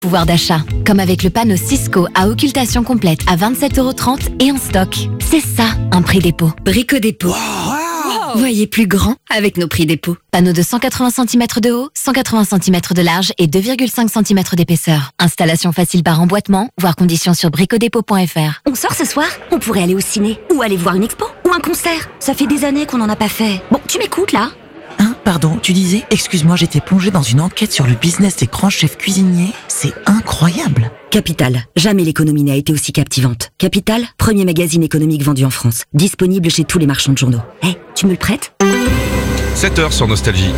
Pouvoir d'achat, comme avec le panneau Cisco à occultation complète à 27,30€ et en stock. C'est ça, un prix dépôt. Brico Dépôt. Wow. Voyez plus grand avec nos prix dépôt. Panneau de 180 cm de haut, 180 cm de large et 2,5 cm d'épaisseur. Installation facile par emboîtement, voir conditions sur bricodépôt.fr. On sort ce soir ? On pourrait aller au ciné, ou aller voir une expo, ou un concert. Ça fait des années qu'on n'en a pas fait. Bon, tu m'écoutes là ? Hein, pardon, tu disais ? Excuse-moi, j'étais plongée dans une enquête sur le business des grands chefs cuisiniers. C'est incroyable. Capital, jamais l'économie n'a été aussi captivante. Capital, premier magazine économique vendu en France. Disponible chez tous les marchands de journaux. Tu me le prêtes ? 7h sur Nostalgie.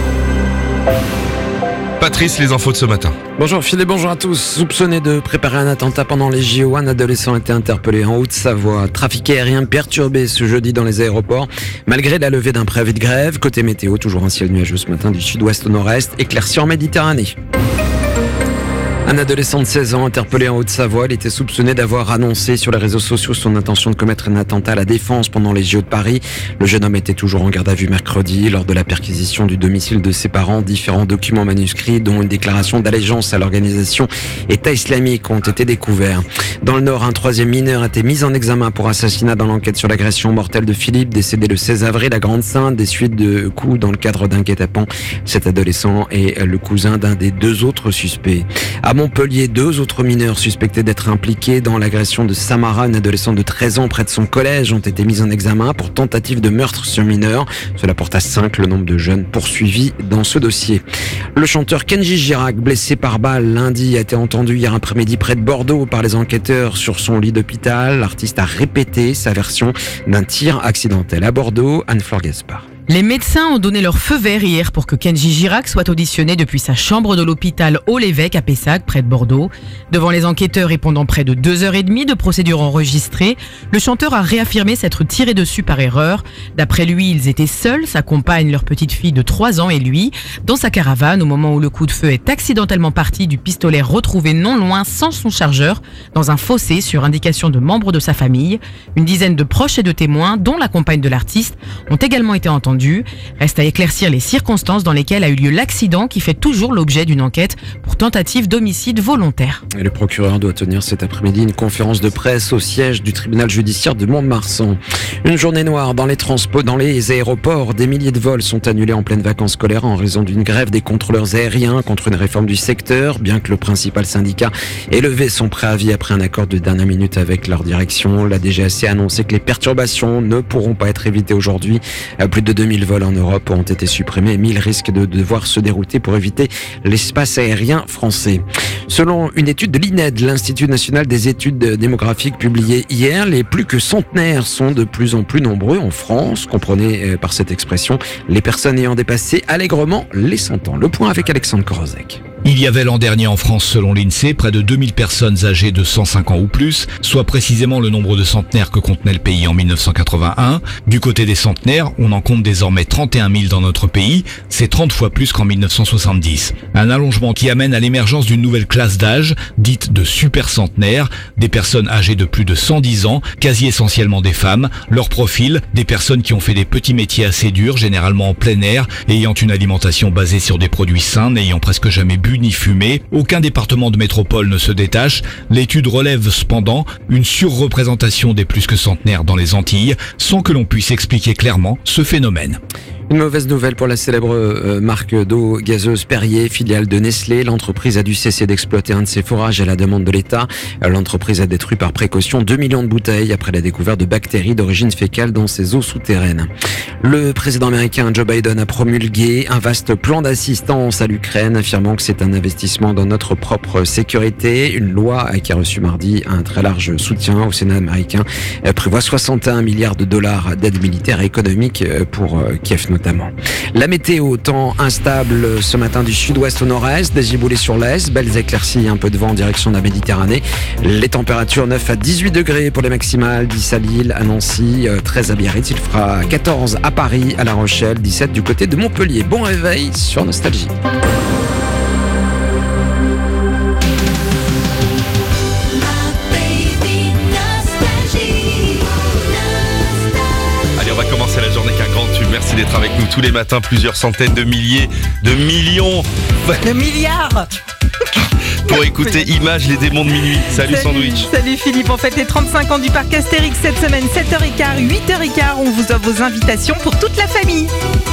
Patrice, les infos de ce matin. Bonjour Phil et bonjour à tous. Soupçonné de préparer un attentat pendant les JO, un adolescent a été interpellé en Haute-Savoie. Trafic aérien perturbé ce jeudi dans les aéroports. Malgré la levée d'un préavis de grève, côté météo, toujours un ciel nuageux ce matin du sud-ouest au nord-est, éclairci en Méditerranée. Un adolescent de 16 ans interpellé en Haute-Savoie, il était soupçonné d'avoir annoncé sur les réseaux sociaux son intention de commettre un attentat à la Défense pendant les JO de Paris. Le jeune homme était toujours en garde à vue mercredi. Lors de la perquisition du domicile de ses parents, différents documents manuscrits, dont une déclaration d'allégeance à l'organisation État islamique, ont été découverts. Dans le Nord, un troisième mineur a été mis en examen pour assassinat dans l'enquête sur l'agression mortelle de Philippe, décédé le 16 avril à Grande-Synthe, des suites de coups dans le cadre d'un guet-apens. Cet adolescent est le cousin d'un des deux autres suspects. À Montpellier, 2 autres mineurs suspectés d'être impliqués dans l'agression de Samara, une adolescente de 13 ans près de son collège, ont été mis en examen pour tentative de meurtre sur mineur. Cela porte à 5 le nombre de jeunes poursuivis dans ce dossier. Le chanteur Kenji Girac, blessé par balle lundi, a été entendu hier après-midi près de Bordeaux par les enquêteurs sur son lit d'hôpital. L'artiste a répété sa version d'un tir accidentel. À Bordeaux, Anne-Fleur Gaspard. Les médecins ont donné leur feu vert hier pour que Kenji Girac soit auditionné depuis sa chambre de l'hôpital Haut-l'Évêque à Pessac, près de Bordeaux. Devant les enquêteurs et pendant près de 2h30 de procédure enregistrée, le chanteur a réaffirmé s'être tiré dessus par erreur. D'après lui, ils étaient seuls, sa compagne, leur petite fille de 3 ans et lui, dans sa caravane au moment où le coup de feu est accidentellement parti du pistolet retrouvé non loin sans son chargeur, dans un fossé sur indication de membres de sa famille. Une dizaine de proches et de témoins, dont la compagne de l'artiste, ont également été entendus. Reste à éclaircir les circonstances dans lesquelles a eu lieu l'accident qui fait toujours l'objet d'une enquête pour tentative d'homicide volontaire. Et le procureur doit tenir cet après-midi une conférence de presse au siège du tribunal judiciaire de Mont-de-Marsan. Une journée noire dans les aéroports. Des milliers de vols sont annulés en pleine vacances scolaires en raison d'une grève des contrôleurs aériens contre une réforme du secteur, bien que le principal syndicat ait levé son préavis après un accord de dernière minute avec leur direction. La DGAC a annoncé que les perturbations ne pourront pas être évitées aujourd'hui. Plus de 2000 vols en Europe ont été supprimés. 1000 risquent de devoir se dérouter pour éviter l'espace aérien français. Selon une étude de l'INED, l'Institut national des études démographiques publiée hier, les plus que centenaires sont de plus en plus nombreux en France. Comprenez par cette expression les personnes ayant dépassé allègrement les 100 ans. Le point avec Alexandre Korozek. Il y avait l'an dernier en France, selon l'INSEE, près de 2000 personnes âgées de 105 ans ou plus, soit précisément le nombre de centenaires que contenait le pays en 1981. Du côté des centenaires, on en compte désormais 31 000 dans notre pays, c'est 30 fois plus qu'en 1970. Un allongement qui amène à l'émergence d'une nouvelle classe d'âge, dite de super centenaires, des personnes âgées de plus de 110 ans, quasi essentiellement des femmes. Leur profil, des personnes qui ont fait des petits métiers assez durs, généralement en plein air, ayant une alimentation basée sur des produits sains, n'ayant presque jamais bu ni fumé. Aucun département de métropole ne se détache. L'étude relève cependant une surreprésentation des plus que centenaires dans les Antilles, sans que l'on puisse expliquer clairement ce phénomène. Une mauvaise nouvelle pour la célèbre marque d'eau gazeuse Perrier, filiale de Nestlé. L'entreprise a dû cesser d'exploiter un de ses forages à la demande de l'État. L'entreprise a détruit par précaution 2 millions de bouteilles après la découverte de bactéries d'origine fécale dans ses eaux souterraines. Le président américain Joe Biden a promulgué un vaste plan d'assistance à l'Ukraine, affirmant que c'est un investissement dans notre propre sécurité. Une loi qui a reçu mardi un très large soutien au Sénat américain prévoit 61 milliards de dollars d'aide militaire et économique pour Kiev notamment. La météo, temps instable ce matin du sud-ouest au nord-est, des giboulées sur l'est, belles éclaircies, un peu de vent en direction de la Méditerranée. Les températures 9 à 18 degrés pour les maximales, 10 à Lille, à Nancy, 13 à Biarritz, il fera 14 à Paris, à La Rochelle, 17 du côté de Montpellier. Bon réveil sur Nostalgie. C'est la journée qu'un grand tube. Merci d'être avec nous tous les matins, plusieurs centaines de milliers, de millions, de milliards. pour écouter Images, les démons de minuit. Salut Sandwich. Salut Philippe, on fête les 35 ans du parc Astérix cette semaine, 7h15, 8h15. On vous offre vos invitations pour toute la famille.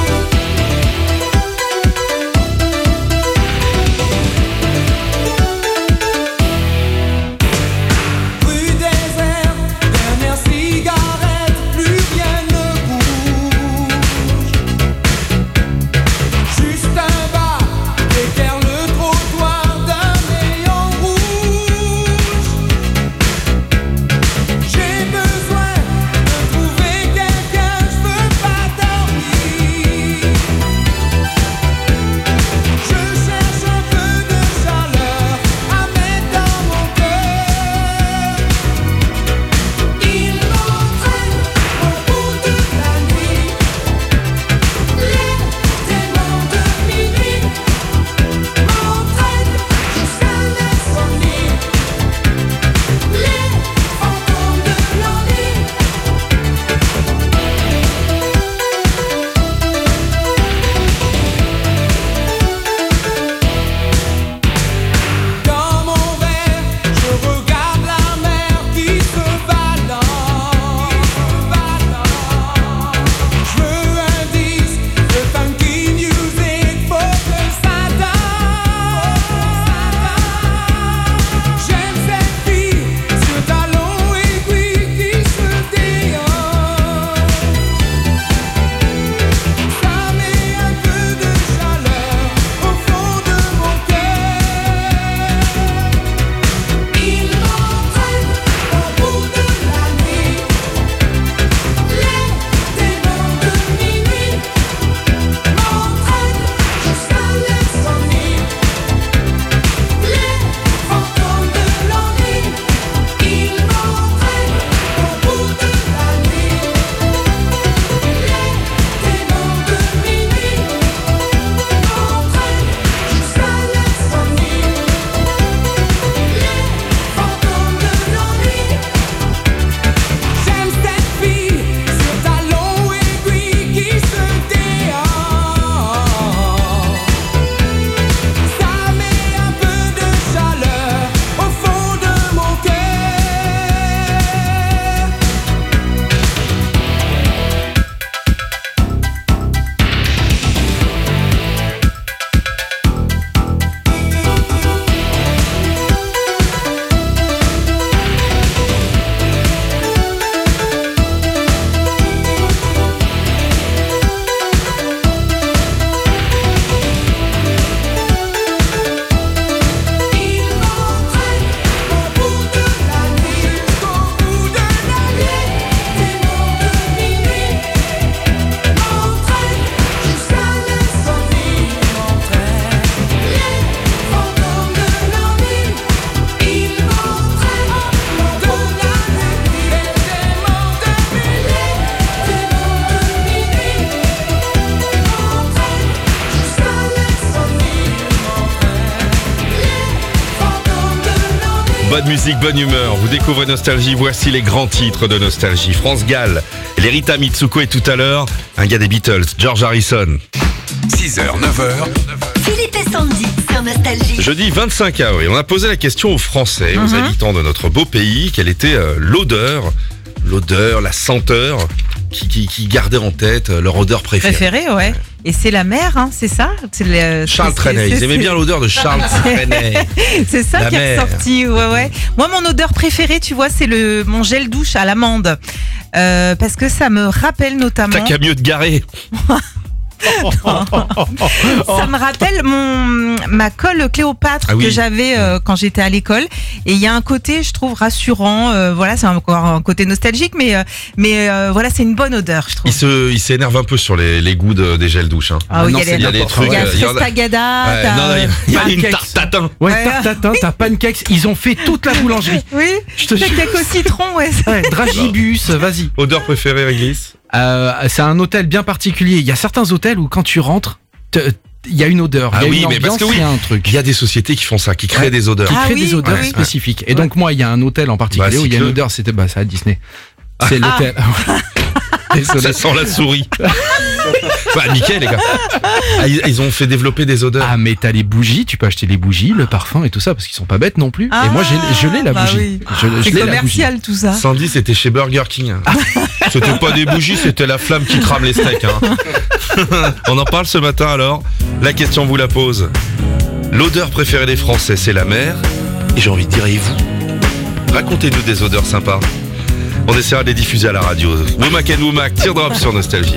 Bonne musique, bonne humeur. Vous découvrez Nostalgie. Voici les grands titres de Nostalgie. France Gall, les Rita Mitsuko et tout à l'heure, un gars des Beatles, George Harrison. 6h, 9h. Philippe et Sandy sur Nostalgie. Jeudi 25 avril, on a posé la question aux Français, aux habitants de notre beau pays, quelle était l'odeur, la senteur qui gardait en tête leur odeur préférée. Ouais. Et c'est la mer, hein, c'est ça? Charles Trenet, ils aimaient bien l'odeur de Charles Trenet. C'est ça qui est ressorti, ouais. Moi, mon odeur préférée, tu vois, c'est mon gel douche à l'amande. Parce que ça me rappelle notamment... T'as qu'à mieux te garer. Ça me rappelle ma colle Cléopâtre que j'avais quand j'étais à l'école, et il y a un côté, je trouve, rassurant. Voilà, c'est encore un côté nostalgique, mais voilà, c'est une bonne odeur, je trouve. Il s'énerve un peu sur les goûts des gels douches. Hein. Ah oui, il y a des trucs. Il y a Frestagada, il y a une tarte tatin. Ouais, tarte tatin, t'as pancakes. Ils ont fait toute la boulangerie. Oui. Pancakes au citron, ouais. Dragibus, vas-y. Odeur préférée, Réglisse? C'est un hôtel bien particulier. Il y a certains hôtels où quand tu rentres, il y a une odeur, il y a une ambiance, il y a un truc. Il y a des sociétés qui font ça, qui créent des odeurs. Qui créent des odeurs spécifiques. Et donc moi, il y a un hôtel en particulier où il y a une odeur, c'est à Disney. C'est l'hôtel. Ça sent la souris. Bah, nickel, les gars. Ah, ils ont fait développer des odeurs. Ah, mais t'as les bougies, tu peux acheter les bougies, le parfum et tout ça, parce qu'ils sont pas bêtes non plus. Et moi, je l'ai la bougie. Oui. Je C'est l'ai, commercial tout ça. Sandy, c'était chez Burger King. C'était pas des bougies, c'était la flamme qui crame les steaks. On en parle ce matin alors. La question vous la pose. L'odeur préférée des Français, c'est la mer. Et j'ai envie de dire, et vous ? Racontez-nous des odeurs sympas. On essaiera de les diffuser à la radio. Womack and Womack, Teardrop sur Nostalgie.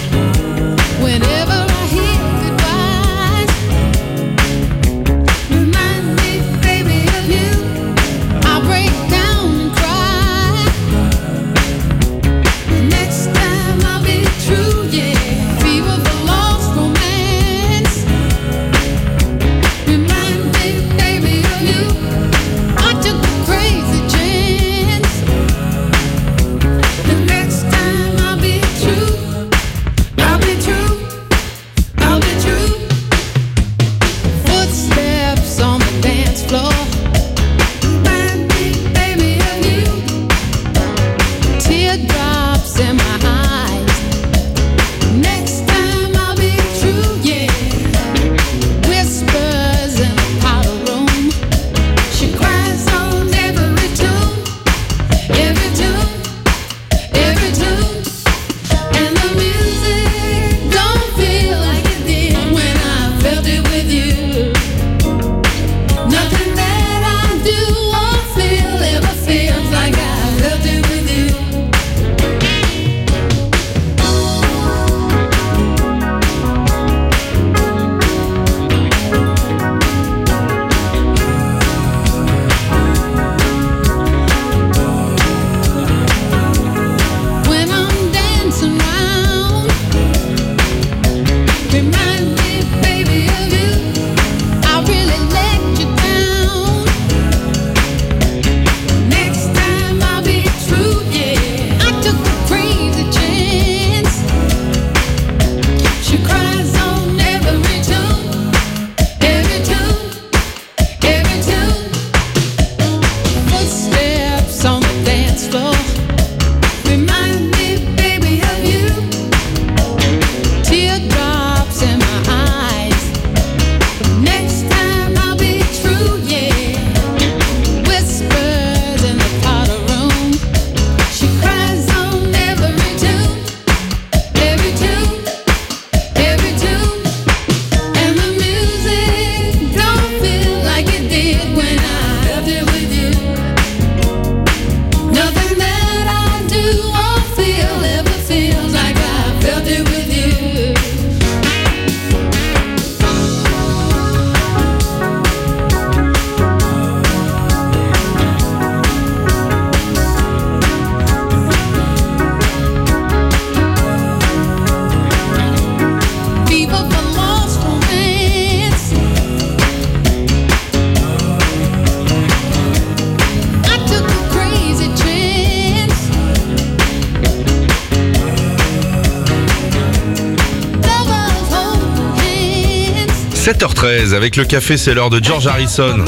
« 7h13, avec le café, c'est l'heure de George Harrison.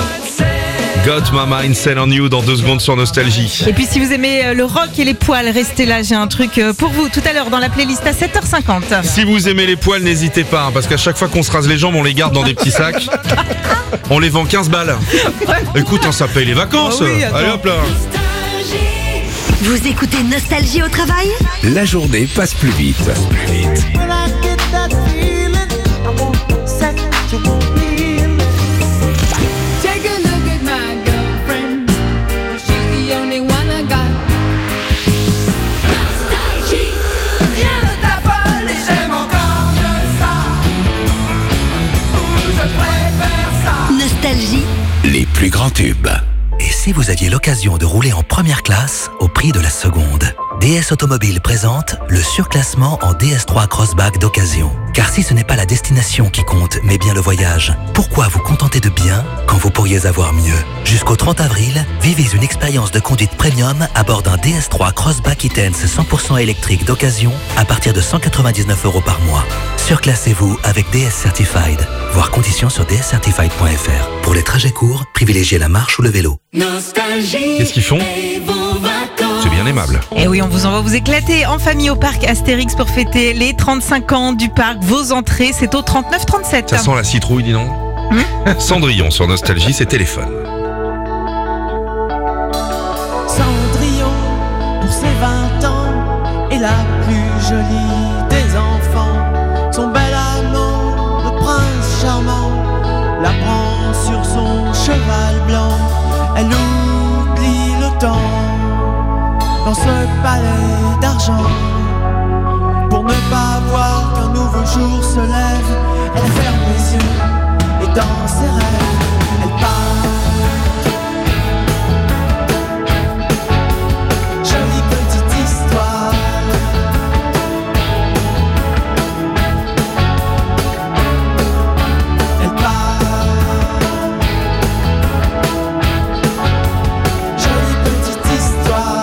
Got My Mind Set on You dans 2 secondes sur Nostalgie. Et puis si vous aimez le rock et les poils, restez là, j'ai un truc pour vous tout à l'heure dans la playlist à 7h50. Si vous aimez les poils, n'hésitez pas, parce qu'à chaque fois qu'on se rase les jambes, on les garde dans des petits sacs. On les vend 15 balles. Écoute, ça paye les vacances. Oh oui, allez hop là. Vous écoutez Nostalgie au travail ? La journée passe plus vite. Nostalgie. Les plus grands tubes. Et si vous aviez l'occasion de rouler en première classe au prix de la seconde ? DS Automobile présente le surclassement en DS3 Crossback d'occasion. Car si ce n'est pas la destination qui compte, mais bien le voyage, pourquoi vous contenter de bien quand vous pourriez avoir mieux ? Jusqu'au 30 avril, vivez une expérience de conduite premium à bord d'un DS3 Crossback E-Tense 100% électrique d'occasion à partir de 199 € par mois. Surclassez-vous avec DS Certified. Voir conditions sur dscertified.fr. Pour les trajets courts, privilégiez la marche ou le vélo. Qu'est-ce qu'ils font ? C'est bien. bien aimable. Et oui, on vous envoie vous éclater en famille au parc Astérix pour fêter les 35 ans du parc. Vos entrées, c'est au 39,37. Ça sent la citrouille, dis donc. Cendrillon sur Nostalgie, c'est Téléphone. Cendrillon, pour ses 20 ans, est la plus jolie des enfants. Son bel amant, le prince charmant, la prend sur son cheval blanc. Elle oublie le temps dans ce palais d'argent. Pour ne pas voir qu'un nouveau jour se lève, elle ferme les yeux et dans ses rêves, elle part. Jolie petite histoire. Elle part. Jolie petite histoire.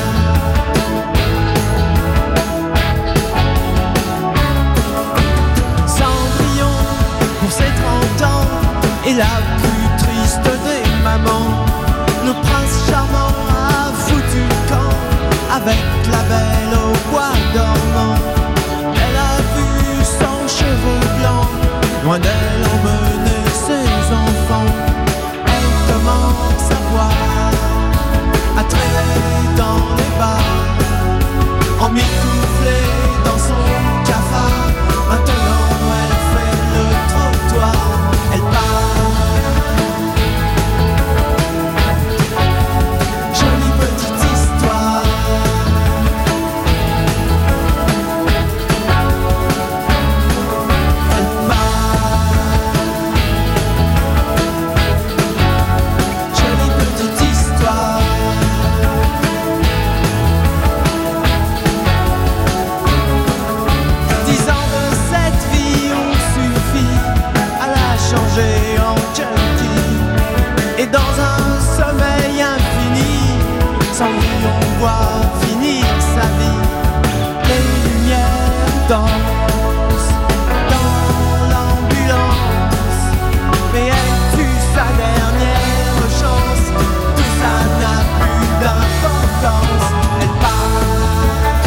Cendrillon, pour ses 30 ans, est la plus triste des mamans. Le prince charmant a foutu le camp avec la belle au bois dormant. Elle a vu son cheveu blanc loin d'elle emmener ses enfants. Elle commence à boire, à traîner dans les bars, emmitouflée dans son cafard. Maintenant elle fait le trottoir, elle part. Jolie petite histoire. Elle part. Jolie petite histoire. 10 ans de cette vie ont suffi à la changer en junkie. Et dans un sommeil infini, Cendrillon voit finir sa vie. Les lumières dansent dans l'ambulance, mais elle tue sa dernière chance. Tout ça n'a plus d'importance. Elle part.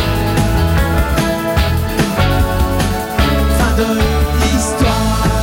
Fin de l'histoire.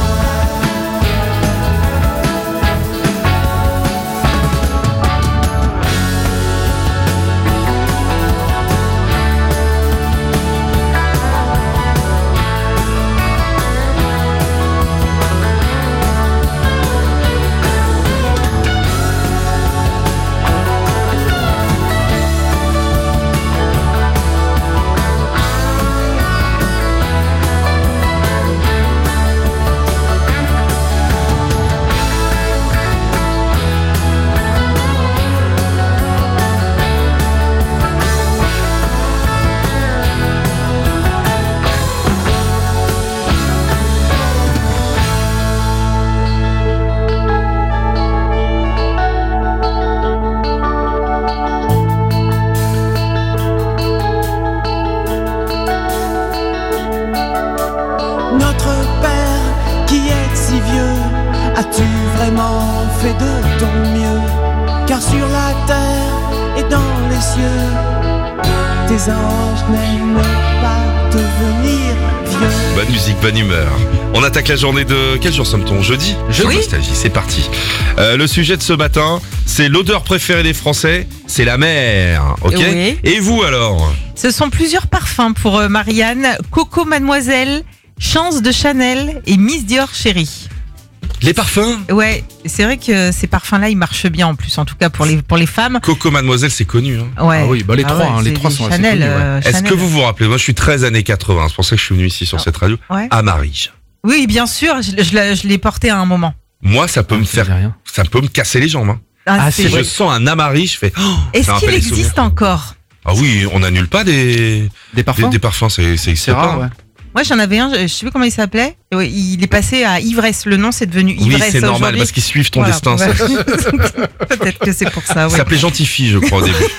Notre Père qui est si vieux, as-tu vraiment fait de ton mieux? Car sur la terre et dans les cieux, tes anges n'aiment pas devenir vieux. Bonne musique, bonne humeur. On attaque la journée de... Quel jour sommes-t-on? Jeudi? Jeudi. Nostalgie, c'est parti. Le sujet de ce matin, c'est l'odeur préférée des Français, c'est la mer. Ok. Oui. Et vous alors? Ce sont plusieurs parfums pour Marianne. Coco Mademoiselle, Chance de Chanel et Miss Dior Chérie. Les parfums? Ouais, c'est vrai que ces parfums-là, ils marchent bien en plus, en tout cas pour les femmes. Coco Mademoiselle, c'est connu. Hein. Ouais. Ah oui, bah les trois, ouais, les c'est trois sont assez Chanel, connus. Ouais. Est-ce Chanel. que vous vous rappelez? Moi, je suis très années 80. C'est pour ça que je suis venu ici sur cette radio. Ouais. Amarige. Oui, bien sûr, je l'ai porté à un moment. Moi, ça peut me Ça faire, dit rien. ça peut me casser les jambes. Hein. Ah, Si je sens un Amarige, je fais. Oh, ça Est-ce me rappelle qu'il les existe souvenirs. encore? Ah oui, on n'annule pas des parfums. des parfums, c'est rare, ouais. Moi, j'en avais un, je sais plus comment il s'appelait. Ouais, il est passé à Ivresse. Le nom, c'est devenu Oui, Ivresse. c'est normal aujourd'hui. parce qu'ils suivent ton Voilà. destin. Ça, Peut-être que c'est pour ça. ça Ouais. s'appelait Gentille, je crois au début.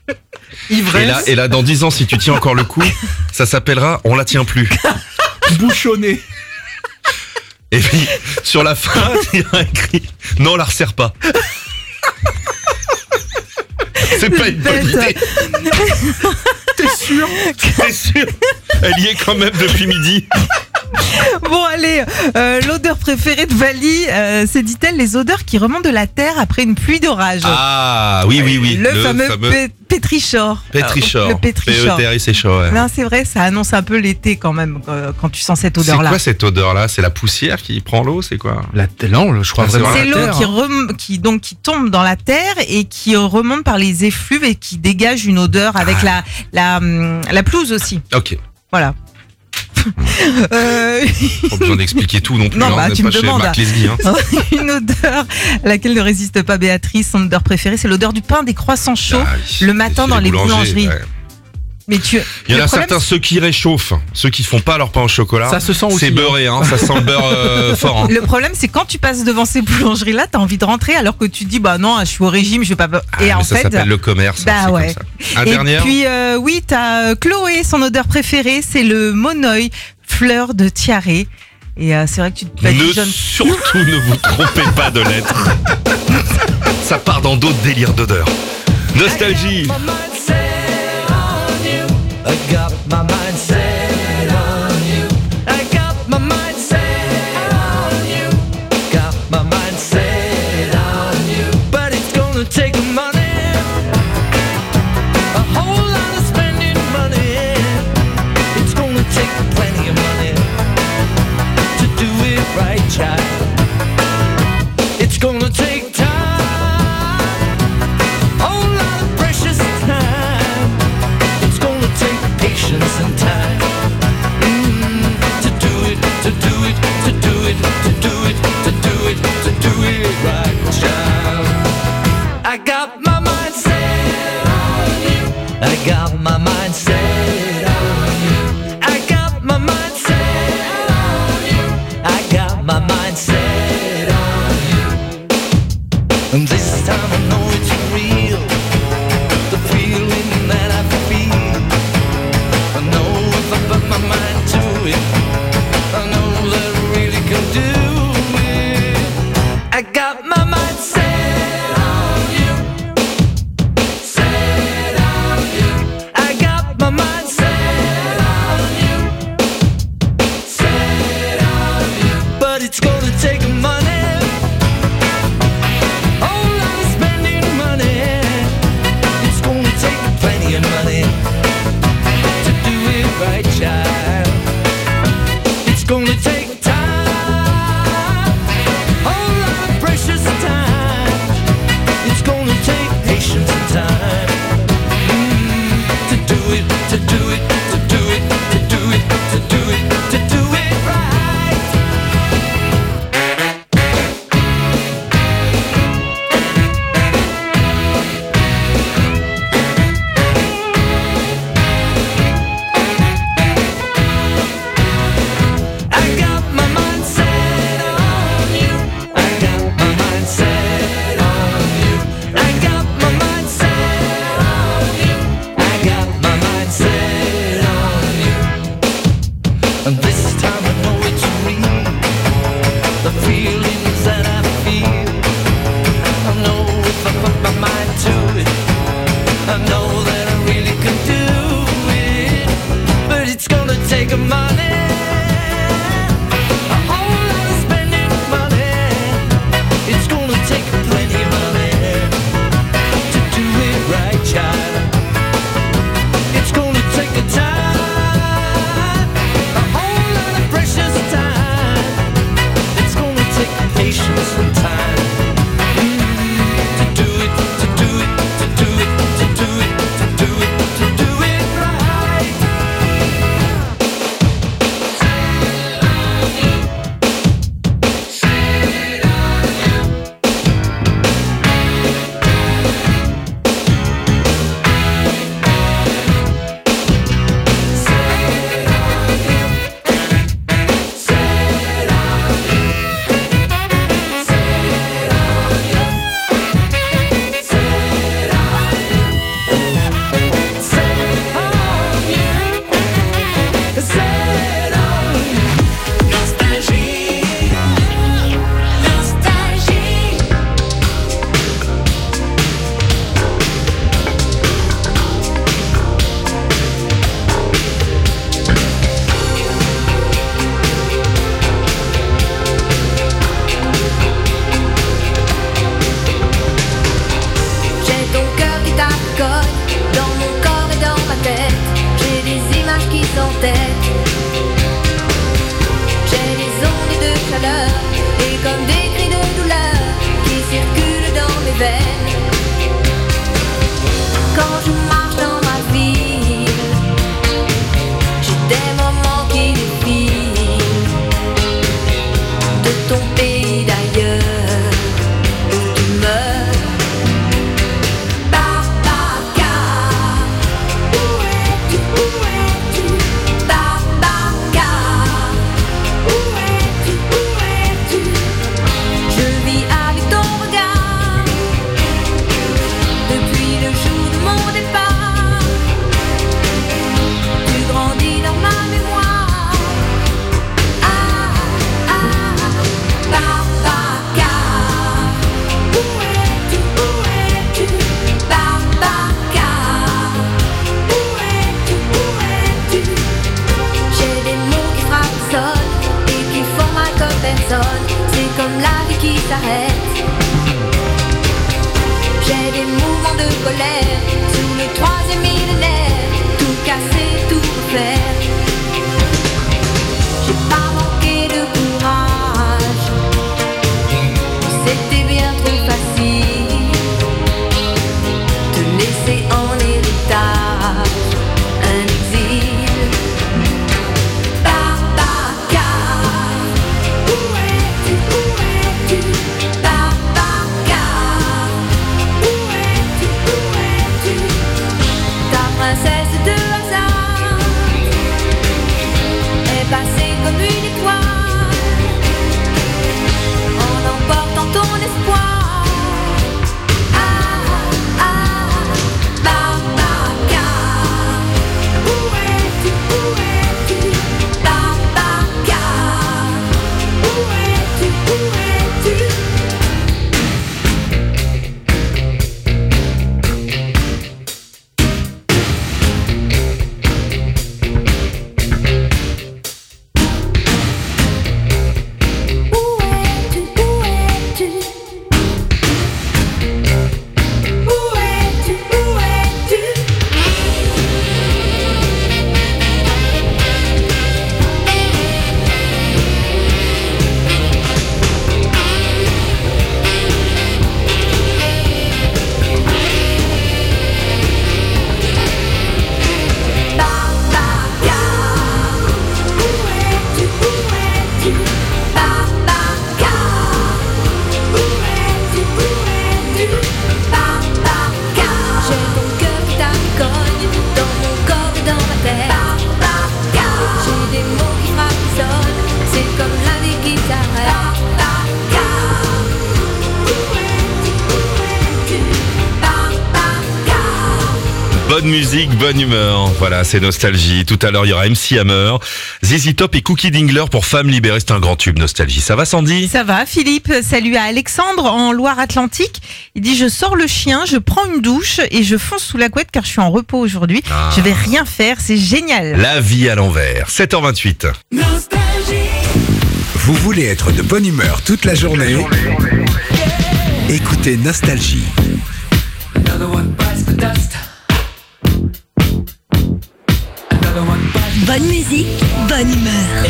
Ivresse. Et là, dans 10 ans, si tu tiens encore le coup, ça s'appellera On la tient plus. Bouchonné. Et puis, sur la fin, il y a écrit Non, on la resserre pas. C'est pas une bonne idée. T'es sûr? Elle y est quand même depuis midi. Bon, allez, l'odeur préférée de Vali, c'est, dit-elle, les odeurs qui remontent de la terre après une pluie d'orage. Ah, oui. Le fameux pétrichor. Pétrichor. Le pétrichor. P-E-T-R-I, c'est chaud, ouais. Non, c'est vrai, ça annonce un peu l'été quand même, quand tu sens cette odeur-là. C'est quoi cette odeur-là? C'est la poussière qui prend l'eau? C'est quoi? Non, je crois vraiment. C'est l'eau qui tombe dans la terre et qui remonte par les effluves et qui dégage une odeur avec la pelouse aussi. Ok. Voilà. Pas besoin d'expliquer tout non plus. Non, on n'est tu pas me chez demandes. Marc Lesguy. Une odeur à laquelle ne résiste pas Béatrice. Son odeur préférée, c'est l'odeur du pain des croissants chauds le matin dans les boulangeries. Ouais. Mais il y en a certains, ceux qui réchauffent, ceux qui font pas leur pain au chocolat. Ça se sent aussi. C'est beurré, ça sent le beurre fort. Le problème, c'est quand tu passes devant ces boulangeries-là, t'as envie de rentrer alors que tu dis, bah non, je suis au régime, je vais pas. Et en ça fait, s'appelle le commerce. Bah ouais. Un dernier. Et puis, oui, t'as Chloé, son odeur préférée, c'est le monoï, fleur de tiare. Et c'est vrai que tu te badigeonnes. Surtout ne vous trompez pas de lettres. Ça part dans d'autres délires d'odeur. Nostalgie. I got my mind set on you. I got my mind set on you. Got my mind set on you. But it's gonna take money, a whole lot of spending money. It's gonna take plenty of money to do it right, child. It's gonna take time, a whole lot of precious time. Patience and time to do it, to do it, to do it, to do it, to do it, to do it right, child. I got my mind set on you. I got my mind set on you. I got my mind set on you. I got my mind set on you. And this time I know it's real. The feeling that I feel. I know if I put my mind to it, I know that I really can do it. I got my mind set on you, set on you. en tête. J'ai des ondes de chaleur et comme des cris de douleur qui circulent dans mes veines. Quand je marche dans ma ville, j'ai des moments qui défilent de ton pays d'ailleurs où tu meurs. C'est comme la vie qui s'arrête. J'ai des mouvements de colère sous le 3e millénaire. Tout casser, tout refaire. J'ai pas manqué de courage. C'était bien trop facile de laisser en héritage un exil. Princesse de hasard est passée comme une étoile en emportant ton espoir. Babacar, où es-tu, Babacar, où es-tu, Bonne musique, bonne humeur. Voilà, c'est Nostalgie. Tout à l'heure, il y aura MC Hammer, ZZ Top et Cookie Dingler pour Femmes libérées. C'est un grand tube, Nostalgie. Ça va, Sandy? Ça va, Philippe. Salut à Alexandre en Loire-Atlantique. Il dit, je sors le chien, je prends une douche et je fonce sous la couette car je suis en repos aujourd'hui. Je vais rien faire, c'est génial. La vie à l'envers. 7h28. Nostalgie. Vous voulez être de bonne humeur toute la journée? Écoutez Nostalgie. Bonne musique, bonne humeur.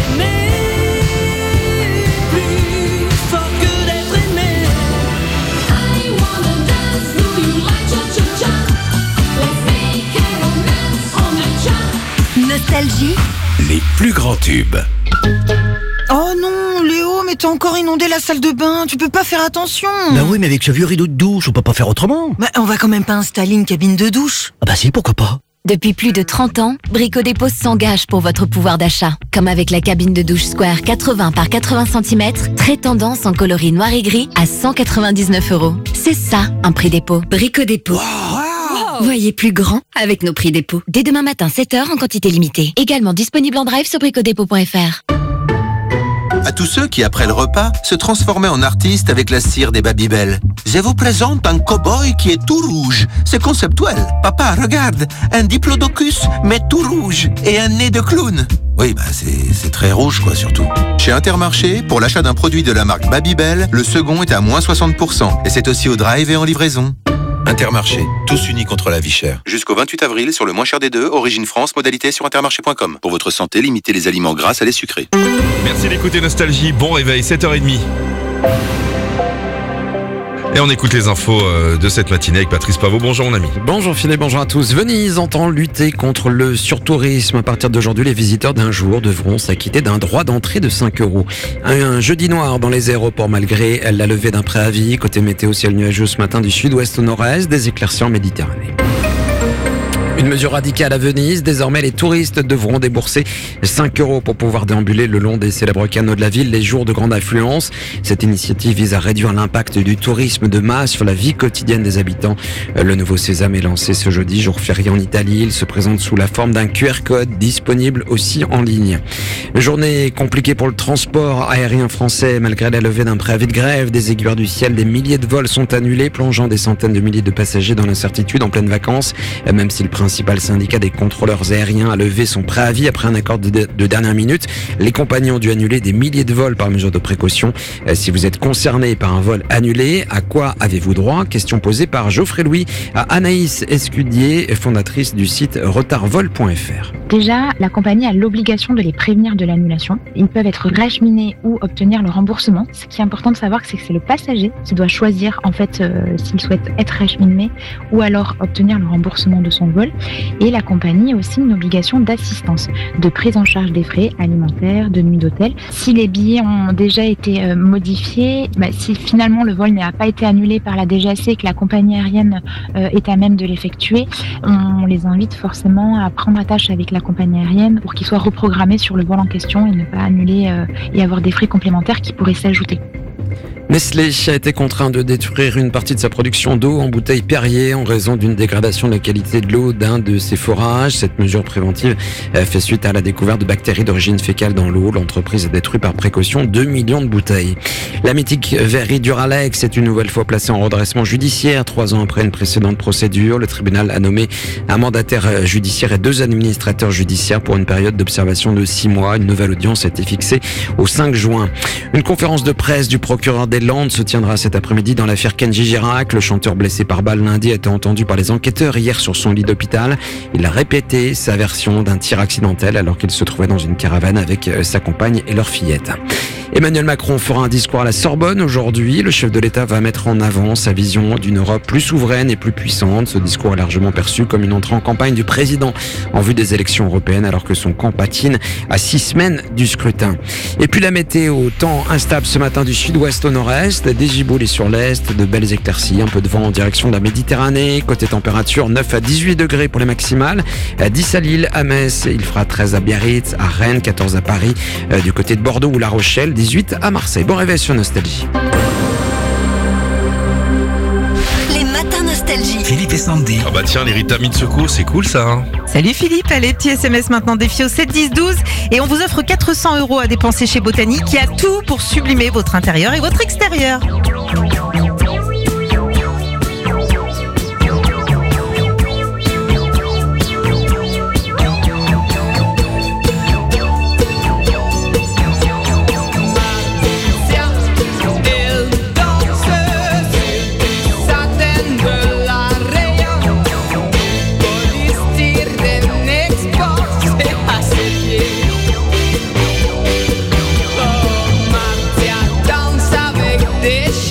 Nostalgie. Les plus grands tubes. Oh non, Léo, mais t'as encore inondé la salle de bain, tu peux pas faire attention. Bah oui, mais avec ce vieux rideau de douche, on peut pas faire autrement. Bah on va quand même pas installer une cabine de douche. Ah bah si, pourquoi pas. Depuis plus de 30 ans, Brico Dépôt s'engage pour votre pouvoir d'achat. Comme avec la cabine de douche Square 80 par 80 cm, très tendance en coloris noir et gris à 199 €. C'est ça, un prix dépôt. Brico Dépôt. Wow. Voyez plus grand avec nos prix dépôt. Dès demain matin, 7h en quantité limitée. Également disponible en drive sur bricodépôt.fr. À tous ceux qui, après le repas, se transformaient en artistes avec la cire des Babybel. Je vous présente un cow-boy qui est tout rouge. C'est conceptuel. Papa, regarde, un diplodocus, mais tout rouge, et un nez de clown. Oui, bah c'est très rouge, quoi, surtout. Chez Intermarché, pour l'achat d'un produit de la marque Babybel, le second est à moins 60%. Et c'est aussi au drive et en livraison. Intermarché, tous unis contre la vie chère. Jusqu'au 28 avril, sur le moins cher des deux, Origine France, modalité sur intermarché.com. Pour votre santé, limitez les aliments gras, salés, sucrés. Merci d'écouter Nostalgie. Bon réveil, 7h30. Et on écoute les infos de cette matinée avec Patrice Pavot. Bonjour mon ami. Bonjour Philippe, bonjour à tous. Venise entend lutter contre le surtourisme. À partir d'aujourd'hui, les visiteurs d'un jour devront s'acquitter d'un droit d'entrée de 5 €. Un jeudi noir dans les aéroports malgré la levée d'un préavis. Côté météo, ciel nuageux ce matin du sud-ouest au nord-est, des éclaircies en Méditerranée. Une mesure radicale à Venise. Désormais, les touristes devront débourser 5 € pour pouvoir déambuler le long des célèbres canaux de la ville les jours de grande affluence. Cette initiative vise à réduire l'impact du tourisme de masse sur la vie quotidienne des habitants. Le nouveau sésame est lancé ce jeudi, jour férié en Italie. Il se présente sous la forme d'un QR code disponible aussi en ligne. Journée compliquée pour le transport aérien français. Malgré la levée d'un préavis de grève, des aiguilleurs du ciel, des milliers de vols sont annulés, plongeant des centaines de milliers de passagers dans l'incertitude en pleine vacances. Même si le principal syndicat des contrôleurs aériens a levé son préavis après un accord de dernière minute, les compagnies ont dû annuler des milliers de vols par mesure de précaution. Si vous êtes concerné par un vol annulé, à quoi avez-vous droit? Question posée par Geoffrey Louis à Anaïs Escudier, fondatrice du site retardvol.fr. Déjà, la compagnie a l'obligation de les prévenir de l'annulation. Ils peuvent être racheminés ou obtenir le remboursement. Ce qui est important de savoir, c'est que c'est le passager qui doit choisir en fait s'il souhaite être racheminé ou alors obtenir le remboursement de son vol. Et la compagnie a aussi une obligation d'assistance, de prise en charge des frais alimentaires, de nuit d'hôtel. Si les billets ont déjà été modifiés, si finalement le vol n'a pas été annulé par la DGAC et que la compagnie aérienne est à même de l'effectuer, on les invite forcément à prendre attache avec la compagnie aérienne pour qu'ils soient reprogrammés sur le vol en question et ne pas annuler et avoir des frais complémentaires qui pourraient s'ajouter. Nestlé a été contraint de détruire une partie de sa production d'eau en bouteilles Perrier en raison d'une dégradation de la qualité de l'eau d'un de ses forages. Cette mesure préventive fait suite à la découverte de bactéries d'origine fécale dans l'eau. L'entreprise a détruit par précaution 2 millions de bouteilles. La mythique verrerie Duralex est une nouvelle fois placée en redressement judiciaire. 3 ans après une précédente procédure, le tribunal a nommé un mandataire judiciaire et 2 administrateurs judiciaires pour une période d'observation de 6 mois. Une nouvelle audience a été fixée au 5 juin. Une conférence de presse du procureur des Landes se tiendra cet après-midi dans l'affaire Kenji Girac. Le chanteur blessé par balle lundi a été entendu par les enquêteurs hier sur son lit d'hôpital. Il a répété sa version d'un tir accidentel alors qu'il se trouvait dans une caravane avec sa compagne et leur fillette. Emmanuel Macron fera un discours à la Sorbonne aujourd'hui. Le chef de l'État va mettre en avant sa vision d'une Europe plus souveraine et plus puissante. Ce discours est largement perçu comme une entrée en campagne du président en vue des élections européennes alors que son camp patine à 6 semaines du scrutin. Et puis la météo, temps instable ce matin du sud-ouest au nord-est, des giboulées sur l'est, de belles éclaircies, un peu de vent en direction de la Méditerranée. Côté température, 9 à 18 degrés pour les maximales, 10 à Lille, à Metz, il fera 13 à Biarritz, à Rennes, 14 à Paris, du côté de Bordeaux ou La Rochelle, 18 à Marseille. Bon réveil sur Nostalgie. Les matins Nostalgie. Philippe et Sandy. Ah bah tiens, les Rita Mitsuko, c'est cool ça. Hein. Salut Philippe, allez, petit SMS maintenant défi au 7 10 12 et on vous offre 400 € à dépenser chez Botanique qui a tout pour sublimer votre intérieur et votre extérieur. This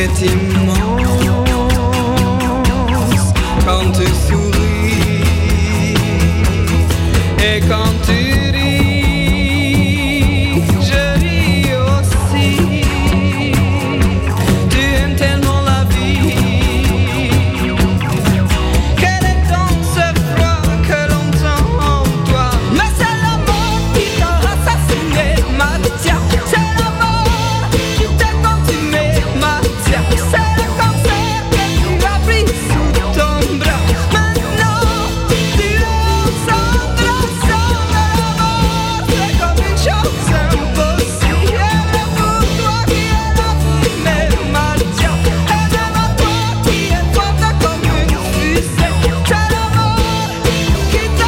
est immense quand tu souris et quand tu ris, je ris aussi. Tu aimes tellement la vie. Quel est donc ce froid que l'on sent en toi? Mais c'est la mort qui t'a assassiné, Mathia. C'est la mort qui t'a consumé, Mathia. C'est le cancer que tu as pris sous ton bras. Maintenant, tu oses embrasser la mort. C'est comme une chose impossible. Et pour toi qui es la fumée, Mathia. Et même à toi qui es forte comme une fusée. C'est la mort qui t'a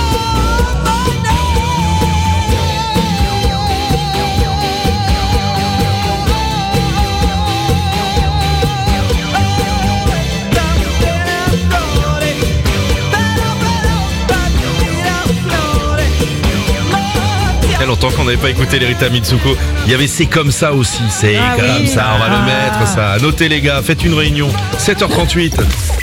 Il y a longtemps qu'on n'avait pas écouté les Rita Mitsuko. Il y avait C'est comme ça aussi. C'est comme ça, on va le mettre ça. Notez les gars, faites une réunion. 7h38.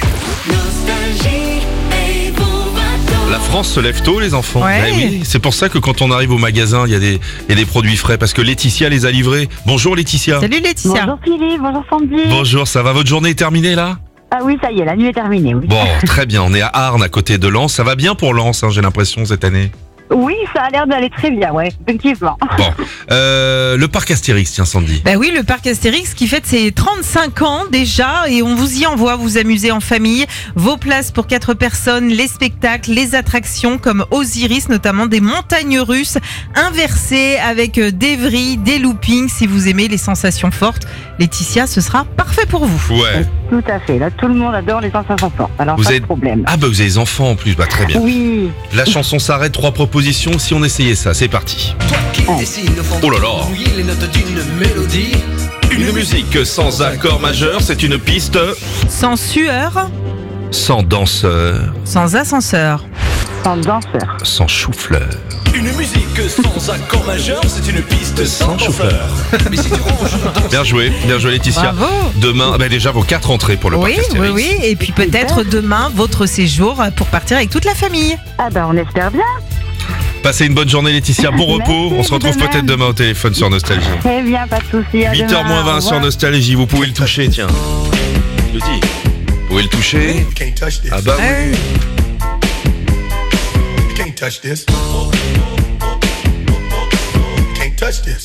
La France se lève tôt les enfants. Ouais. Eh oui, c'est pour ça que quand on arrive au magasin, il y a des produits frais parce que Laetitia les a livrés. Bonjour Laetitia. Salut Laetitia. Bonjour Philippe, bonjour Sandy. Bonjour, ça va, votre journée est terminée là? Ah oui, ça y est, la nuit est terminée. Oui. Bon, très bien, on est à Arnes à côté de Lens. Ça va bien pour Lens, hein, j'ai l'impression cette année. Oui, ça a l'air d'aller très bien, ouais, effectivement. Bon, le parc Astérix, tiens Sandy. Bah oui, le parc Astérix qui fête ses 35 ans déjà et on vous y envoie vous amuser en famille. Vos places pour 4 personnes, les spectacles, les attractions comme Osiris, notamment des montagnes russes inversées avec des vrilles, des loopings. Si vous aimez les sensations fortes, Laetitia, ce sera parfait pour vous. Ouais. Tout à fait, là tout le monde adore les sensations fortes, alors Vous pas avez... de problème. Ah bah vous avez des enfants en plus, bah très bien. Oui. La chanson s'arrête, 3 propositions, si on essayait ça, c'est parti. Oh là là. les notes d'une mélodie. Une musique sans accord majeur, c'est une piste Sans sueur, sans danseur, sans ascenseur. Sans danseur. sans chou-fleur. Une musique sans accord majeur, c'est une piste sans chauffeur. Mais si tu ranges Bien joué Laetitia. Bravo. Demain, bah déjà vos 4 entrées pour le Oui, parc Astérix. oui, et puis peut-être demain votre séjour pour partir avec toute la famille. Ah bah on espère bien. Passez une bonne journée Laetitia, bon Merci, repos. On se retrouve de même. peut-être demain au téléphone sur Nostalgie. Très bien, pas de soucis. à 8h demain, moins au 20 sur revoir. Nostalgie, vous pouvez le toucher, tiens. Je le dis. Vous pouvez le toucher. Ah bah oui. You can't touch this. Can't touch this.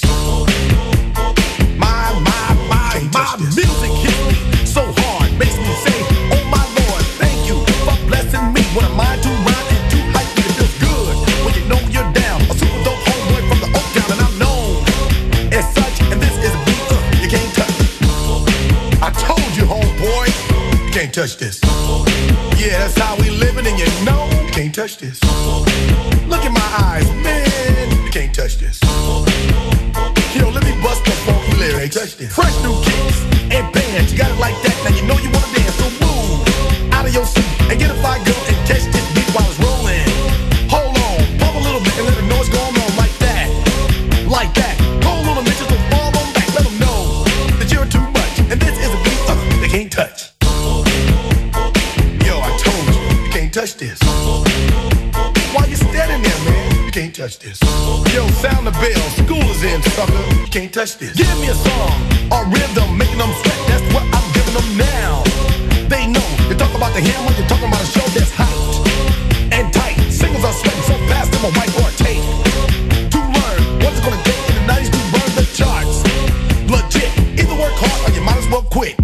My music hits me so hard, makes me say, oh my Lord, thank you for blessing me. What am I to rhyme and to hype me? It feels good when you know you're down. A super dope homeboy from the Oak Town, and I'm known as such. And this is a beat you can't touch. I told you, homeboy, you can't touch this. Yeah, that's how we living, and you know you can't touch this. Look in my eyes, man, you can't touch this. Yo, let me bust the funky lyrics. Fresh new kicks and bands, you got it like that. Now you know you wanna dance, so move out of your seat and get a fire girl and catch this beat while it's rolling. Hold on, pump a little bit and let them know what's going on like that, like that. Hold on a minute, just fall on back, let them know that you're too much and this is a beat they can't touch. Yo, I told you can't touch this. Why you standing there, man? You can't touch this. Yo, sound the bell, school is in, sucker. You can't touch this. Give me a song, a rhythm, making them sweat. That's what I'm giving them now. They know. You talk about the hammer, you're talking about a show that's hot and tight. Singles are sweating so fast, them a whiteboard tape. To learn what's it gonna take in the 90s to burn the charts. Legit. Either work hard or you might as well quit.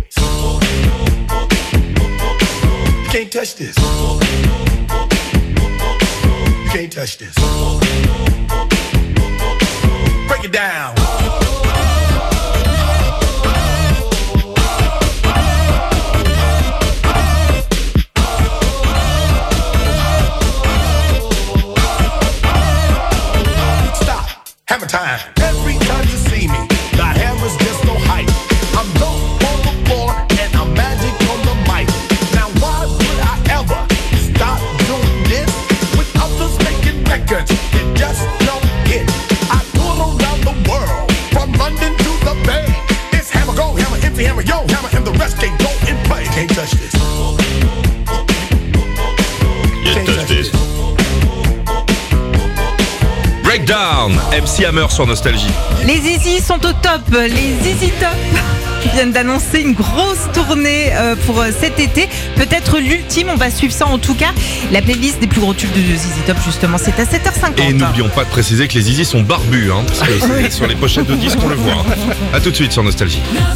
You can't touch this. You can't touch this. Break it down. Stop. Hammer time. Every time you see me, the hammer's just no hype. I'm low on the floor and I'm magic on the mic. Now why would I ever stop doing this with others making records that just don't hit? I tour around the world MC Hammer sur Nostalgie. Les Zizi sont au top. Les Zizi Top viennent d'annoncer une grosse tournée pour cet été. Peut-être l'ultime, on va suivre ça en tout cas. La playlist des plus gros tubes de Zizi Top, justement, c'est à 7h50. Et n'oublions pas de préciser que les Zizi sont barbus, hein, parce que c'est sur les pochettes de disques qu'on le voit. A tout de suite sur Nostalgie.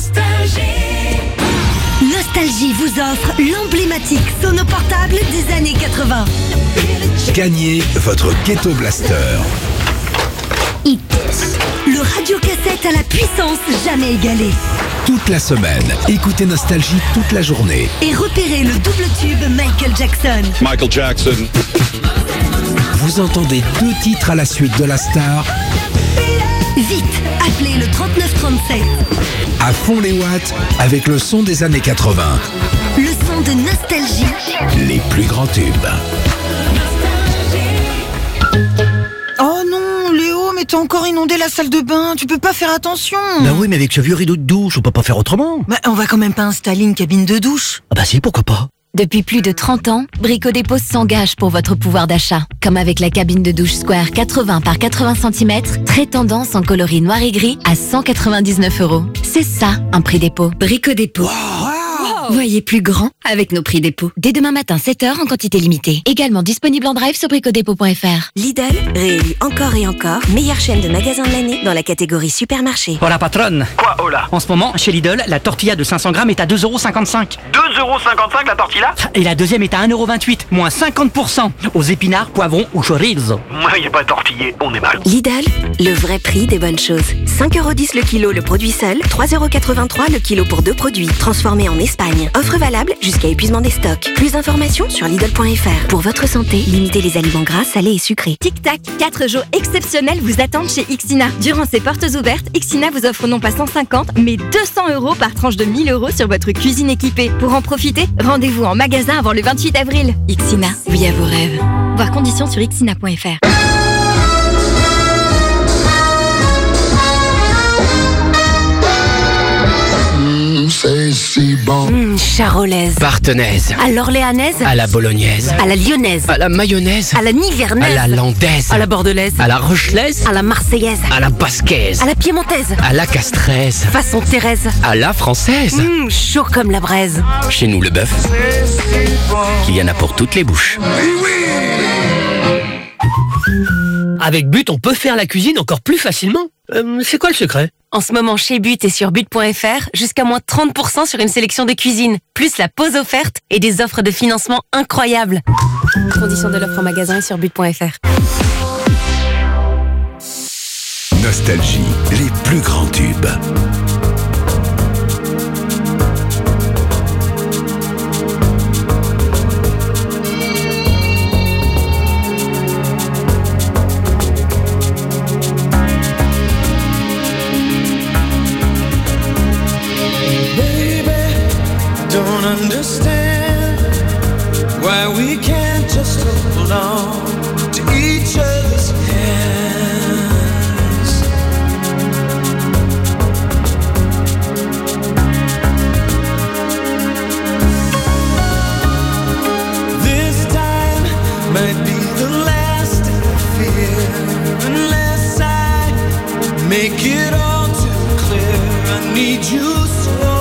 Nostalgie vous offre l'emblématique sonoportable des années 80. Gagnez votre Ghetto Blaster. Hit. Le radiocassette à la puissance jamais égalée. Toute la semaine, écoutez Nostalgie toute la journée. Et repérez le double tube Michael Jackson. Michael Jackson. Vous entendez 2 titres à la suite de la star. Vite, appelez le 3937. À fond les watts, avec le son des années 80. Le son de Nostalgie. Les plus grands tubes. Oh non, Léo, mais t'as encore inondé la salle de bain. Tu peux pas faire attention. Bah oui, mais avec ce vieux rideau de douche, on peut pas faire autrement. Bah, on va quand même pas installer une cabine de douche. Ah bah si, pourquoi pas. Depuis plus de 30 ans, Brico Dépôt s'engage pour votre pouvoir d'achat. Comme avec la cabine de douche Square 80 par 80 cm, très tendance en coloris noir et gris à 199 €. C'est ça, un prix dépôt. Brico Dépôt. Voyez plus grand avec nos prix dépôt. Dès demain matin, 7h en quantité limitée. Également disponible en drive sur bricodépôt.fr. Lidl réélu encore et encore meilleure chaîne de magasins de l'année dans la catégorie supermarché. Oh la patronne. Quoi, oh là? En ce moment, chez Lidl, la tortilla de 500 grammes est à 2,55 €. 2,55 € la tortilla? Et la deuxième est à 1,28 €, moins 50%. Aux épinards, poivrons ou chorizo. Moi, y a pas de tortillé, on est mal. Lidl, le vrai prix des bonnes choses. 5,10 € le kilo le produit seul, 3,83 € le kilo pour 2 produits, transformés en Espagne. Offre valable jusqu'à épuisement des stocks. Plus d'informations sur Lidl.fr. Pour votre santé, limitez les aliments gras, salés et sucrés. Tic-tac, 4 jours exceptionnels vous attendent chez Ixina. Durant ces portes ouvertes, Ixina vous offre non pas 150, mais 200 € par tranche de 1 000 € sur votre cuisine équipée. Pour en profiter, rendez-vous en magasin avant le 28 avril. Ixina, oui à vos rêves. Voir conditions sur ixina.fr. C'est si bon. Charolaise. Partenaise. À l'orléanaise. À la bolognaise. À la lyonnaise. À la mayonnaise. À la nivernaise. À la landaise. À la bordelaise. À la rochelaise. À la marseillaise. À la basquaise. À la piémontaise. À la castraise. Façon Thérèse. À la française. Chaud comme la braise. Chez nous, le bœuf, il y en a pour toutes les bouches. Avec But, on peut faire la cuisine encore plus facilement. C'est quoi le secret? En ce moment, chez But et sur but.fr, jusqu'à moins 30% sur une sélection de cuisine, plus la pause offerte et des offres de financement incroyables. Conditions de l'offre en magasin et sur but.fr. Nostalgie, les plus grands tubes. Understand why we can't just hold on to each other's hands. This time might be the last I fear, unless I make it all too clear. I need you so.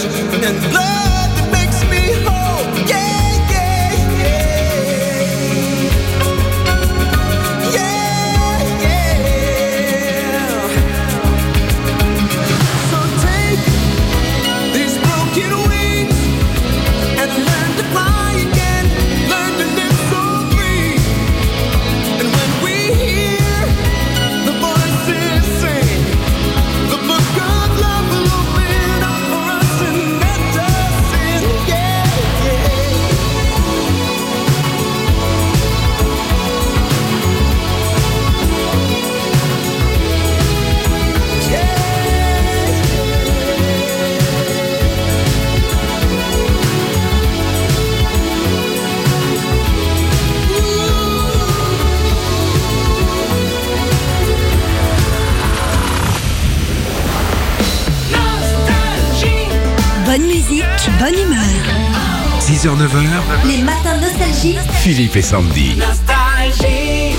and blood that makes me whole. Yeah, yeah, yeah. Yeah, yeah. So take these broken wings and learn to fly again. Learn to live so free. And when we hear the voices sing, the book of love will open up for us and let us in. Yeah, Bonne musique, bonne humeur. 6h, 9h, Les matins nostalgie. Philippe et Sandy. nostalgie.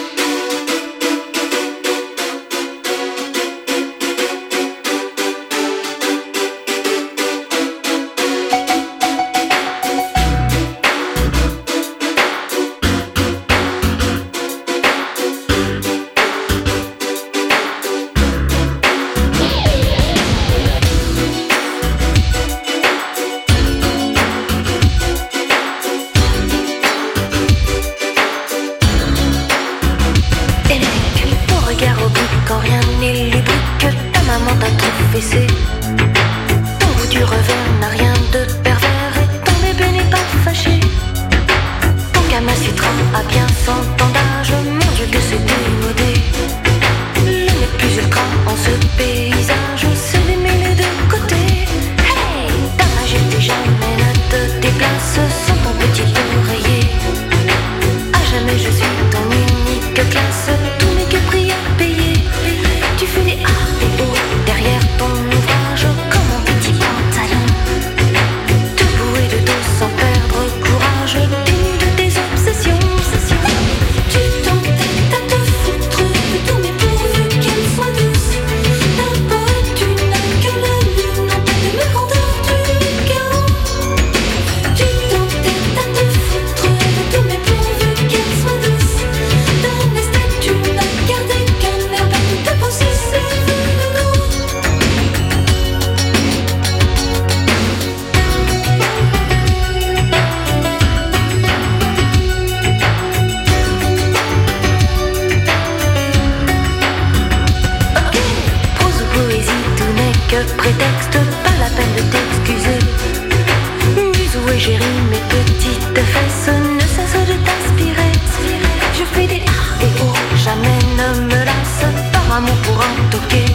Ton regard oblique quand rien n'est lubrique. Ta maman t'a tout fessé. Ton goût du revers n'a rien de pervers. Et ton bébé n'est pas fâché. Ton gamin citron a bien 100 ans d'âge. Mon Dieu que c'est démodé. Le n'est plus ultra en ce paysage. C'est d'aimer les deux côtés. Hey, ta majesté jamais ne te déplace sans ton petit oreiller. À jamais je suis ton unique classe. Tous mes que prix à payer. Tu fais des A et O derrière ton ouvrage comme un petit pantalon. Debout et de dos sans perdre courage. Dénu de tes obsessions. Tu t'entêtes à te foutre de tous mes pourvu qu'elle soit douce. Ta poète, tu n'as que la lune en tête de mes grandeurs du chaos. Tu t'entêtes à te foutre de tous mes pourvu qu'elle soit douce. Dans les stades, tu n'as gardé qu'un air bas tout ta peau si c'est Ok, prose ou poésie, tout n'est que prétexte. Pas la peine de t'excuser. Muse ou égérie, mes petites fesses ne cessent de t'inspirer. Je fais des A et O, jamais ne me lasse. Par amour pour un toqué.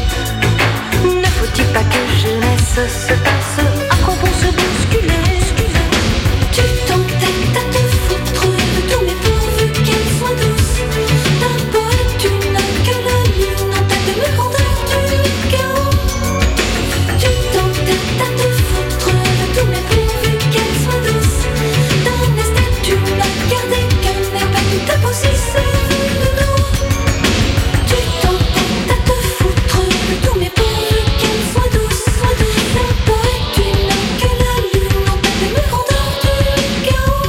Ne faut-il pas que jeunesse se passe? À quoi bon se bousculer? Tu t'entêtes à te foutre de tous mes pourvu qu'elle soit douce. Ta poète, tu n'as que la lune en tête de mes grandeurs du chaos. Tu t'entêtes à te foutre de tous mes pourvu qu'elle soit douce. Dans les stades, tu n'as gardé qu'un air pas tout à peau si c'est velours. Tu t'entêtes à te foutre de tous mes pourvu qu'elle soit douce. Ta poète, tu n'as que la lune en tête de mes grandeurs du chaos.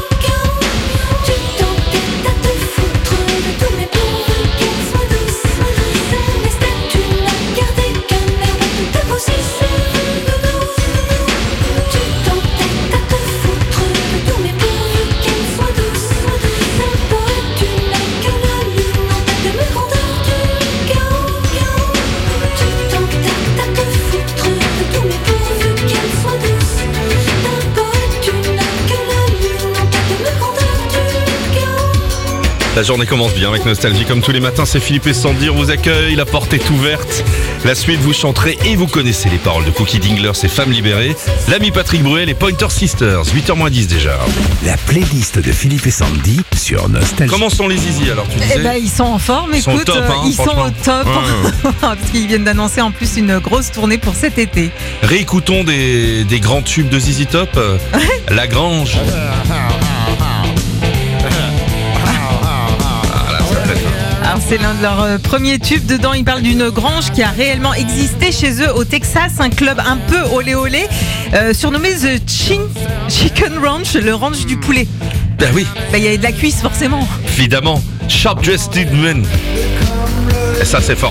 Tu t'entêtes à te foutre de tous mes pourvu qu'elle soit douce. Dans les stades, tu n'as gardé qu'un air pas tout à peau si c'est velours. Tu t'entêtes à te foutre de tous mes pourvu qu'elle soit douce. Ta poète, tu n'as que la lune en tête de mes grandeurs du chaos. Tu t'entêtes à te foutre de tous mes pourvu qu'elle soit douce. Ta poète, tu n'as que la lune en tête de mes grandeurs du chaos. La journée commence bien avec Nostalgie comme tous les matins, c'est Philippe et Sandy, on vous accueille, la porte est ouverte. La suite, vous chanterez et vous connaissez les paroles de Cookie Dingler, c'est Femmes libérées. L'ami Patrick Bruel et Pointer Sisters, 8h-10 déjà. La playlist de Philippe et Sandy sur Nostalgie. Comment sont les zizi alors, tu disais? Eh ben, ils sont en forme, Ils sont au écoute, top, hein, ils sont franchement. au top. Ouais. Parce qu'ils viennent d'annoncer en plus une grosse tournée pour cet été. Réécoutons des grands tubes de ZZ Top. La Grange. Ah là, ça pète. Alors c'est l'un de leurs premiers tubes. Dedans, ils parlent d'une grange qui a réellement existé chez eux au Texas, un club un peu olé olé, surnommé The Chicken Ranch, le ranch du poulet. Ben oui. Ben, il y a de la cuisse forcément. Évidemment. Sharp Dressed Men. Et ça, c'est fort.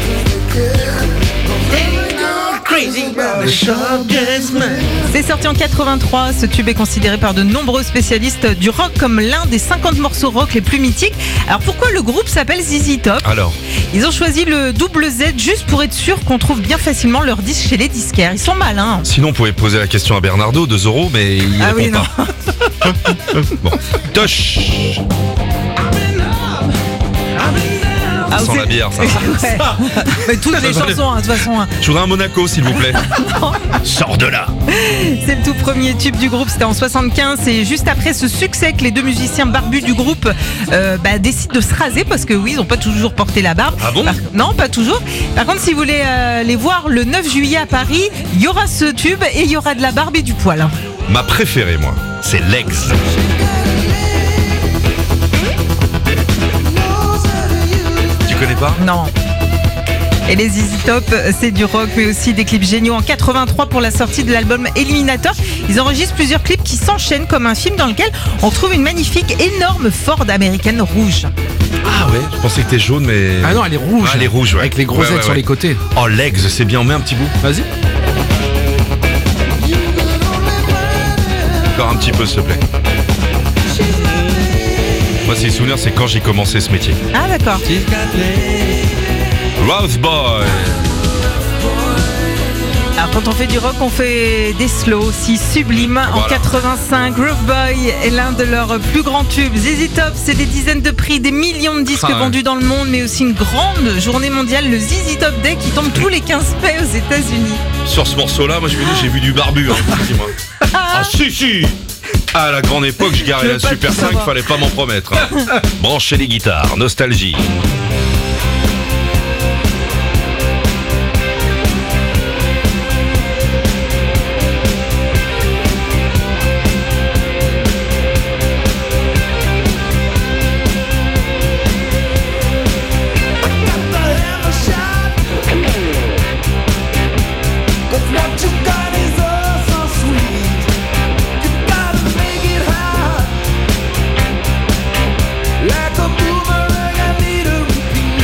C'est sorti en 83. Ce tube est considéré par de nombreux spécialistes du rock comme l'un des 50 morceaux rock les plus mythiques. Alors pourquoi le groupe s'appelle ZZ Top ? Alors, ils ont choisi le double Z juste pour être sûr qu'on trouve bien facilement leurs disques chez les disquaires. Ils sont malins. Sinon, on pouvait poser la question à Bernardo, 2 €, mais il répond pas. Bon, Tosh. Ça sent la bière, ça. Ouais. Mais toutes les chansons, de toute façon. Je voudrais un Monaco, s'il vous plaît. Sors de là. C'est le tout premier tube du groupe, c'était en 75. Et juste après ce succès que les deux musiciens barbus du groupe décident de se raser parce que oui, ils n'ont pas toujours porté la barbe. Ah bon ? Non, pas toujours. Par contre, si vous voulez les voir le 9 juillet à Paris, il y aura ce tube et il y aura de la barbe et du poil. Ma préférée, moi, c'est Legs. Tu connais pas ? Non. Et les ZZ Top, c'est du rock, mais aussi des clips géniaux. En 83, pour la sortie de l'album Eliminator, ils enregistrent plusieurs clips qui s'enchaînent comme un film dans lequel on trouve une magnifique, énorme Ford américaine rouge. Ah ouais, je pensais que t'es jaune, mais... Ah non, elle est rouge. Ah, elle est rouge, ouais. Avec les grosses ailes sur les côtés. Oh, Legs, c'est bien, on met un petit bout. Vas-y. Encore un petit peu, s'il te plaît. Moi, ces souvenirs, c'est quand j'ai commencé ce métier. Ah, d'accord. Rose Boy. Alors, quand on fait du rock, on fait des slows aussi sublimes. En 85, Groove Boy est l'un de leurs plus grands tubes. ZZ Top, c'est des dizaines de prix, des millions de disques vendus dans le monde, mais aussi une grande journée mondiale, le ZZ Top Day, qui tombe tous les 15 mai aux États-Unis. Sur ce morceau-là, moi, j'ai vu du barbu. Dis-moi. Ah, si. À la grande époque, je garais la Super 5, fallait pas m'en promettre. Branchez les guitares, nostalgie. Like a boomerang, I need a repeat.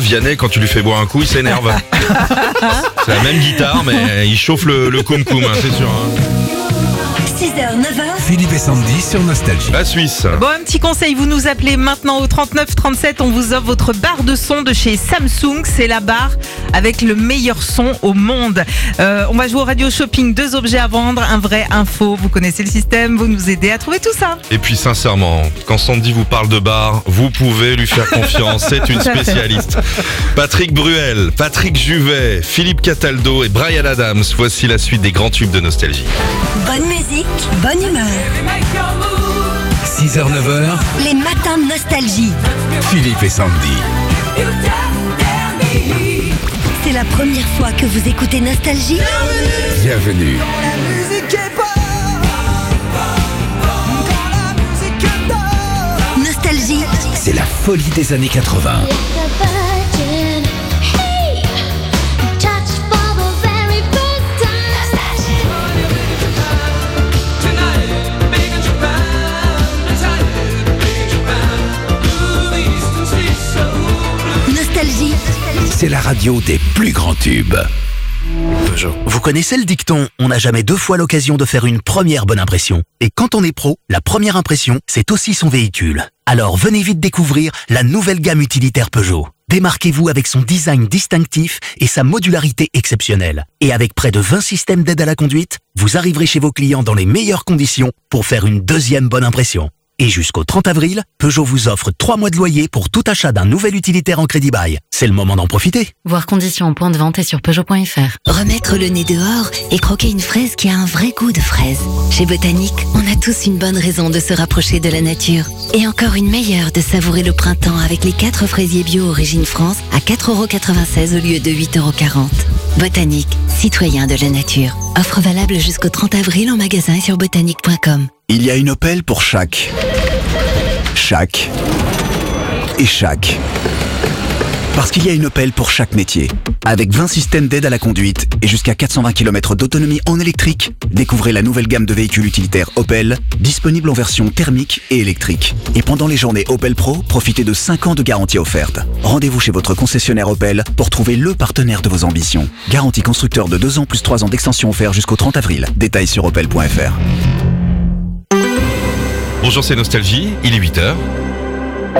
Vianney, quand tu lui fais boire un coup, il s'énerve. C'est la même guitare, mais il chauffe le koum-koum, hein, c'est sûr. Hein. 6h, 9h. Philippe et Sandy sur Nostalgie. La Suisse. Bon, un petit conseil, vous nous appelez maintenant au 3937, on vous offre votre barre de son de chez Samsung. C'est la barre avec le meilleur son au monde. On va jouer au radio shopping, 2 objets à vendre, un vrai, un faux. Vous connaissez le système, vous nous aidez à trouver tout ça. Et puis sincèrement, quand Sandy vous parle de bar, vous pouvez lui faire confiance, c'est une spécialiste. Patrick Bruel, Patrick Juvet, Philippe Cataldo et Bryan Adams, voici la suite des grands tubes de Nostalgie. Bonne musique, bonne humeur. 6h, 9h, Les matins de Nostalgie. Philippe et Sandy. C'est la première fois que vous écoutez Nostalgie? Bienvenue. Nostalgie. C'est la folie des années 80. Nostalgie. C'est la radio des plus grands tubes. Peugeot. Vous connaissez le dicton « On n'a jamais 2 fois l'occasion de faire une première bonne impression ». Et quand on est pro, la première impression, c'est aussi son véhicule. Alors venez vite découvrir la nouvelle gamme utilitaire Peugeot. Démarquez-vous avec son design distinctif et sa modularité exceptionnelle. Et avec près de 20 systèmes d'aide à la conduite, vous arriverez chez vos clients dans les meilleures conditions pour faire une deuxième bonne impression. Et jusqu'au 30 avril, Peugeot vous offre 3 mois de loyer pour tout achat d'un nouvel utilitaire en crédit bail. C'est le moment d'en profiter. Voir conditions en point de vente et sur Peugeot.fr. Remettre le nez dehors et croquer une fraise qui a un vrai goût de fraise. Chez Botanique, on a tous une bonne raison de se rapprocher de la nature. Et encore une meilleure de savourer le printemps avec les 4 fraisiers bio Origine France à 4,96€ au lieu de 8,40€. Botanique, citoyen de la nature. Offre valable jusqu'au 30 avril en magasin et sur botanique.com. Il y a une Opel pour chaque et chaque. Parce qu'il y a une Opel pour chaque métier. Avec 20 systèmes d'aide à la conduite et jusqu'à 420 km d'autonomie en électrique, découvrez la nouvelle gamme de véhicules utilitaires Opel, disponible en version thermique et électrique. Et pendant les journées Opel Pro, profitez de 5 ans de garantie offerte. Rendez-vous chez votre concessionnaire Opel pour trouver le partenaire de vos ambitions. Garantie constructeur de 2 ans plus 3 ans d'extension offert jusqu'au 30 avril. Détails sur opel.fr. Bonjour, c'est Nostalgie, il est 8h.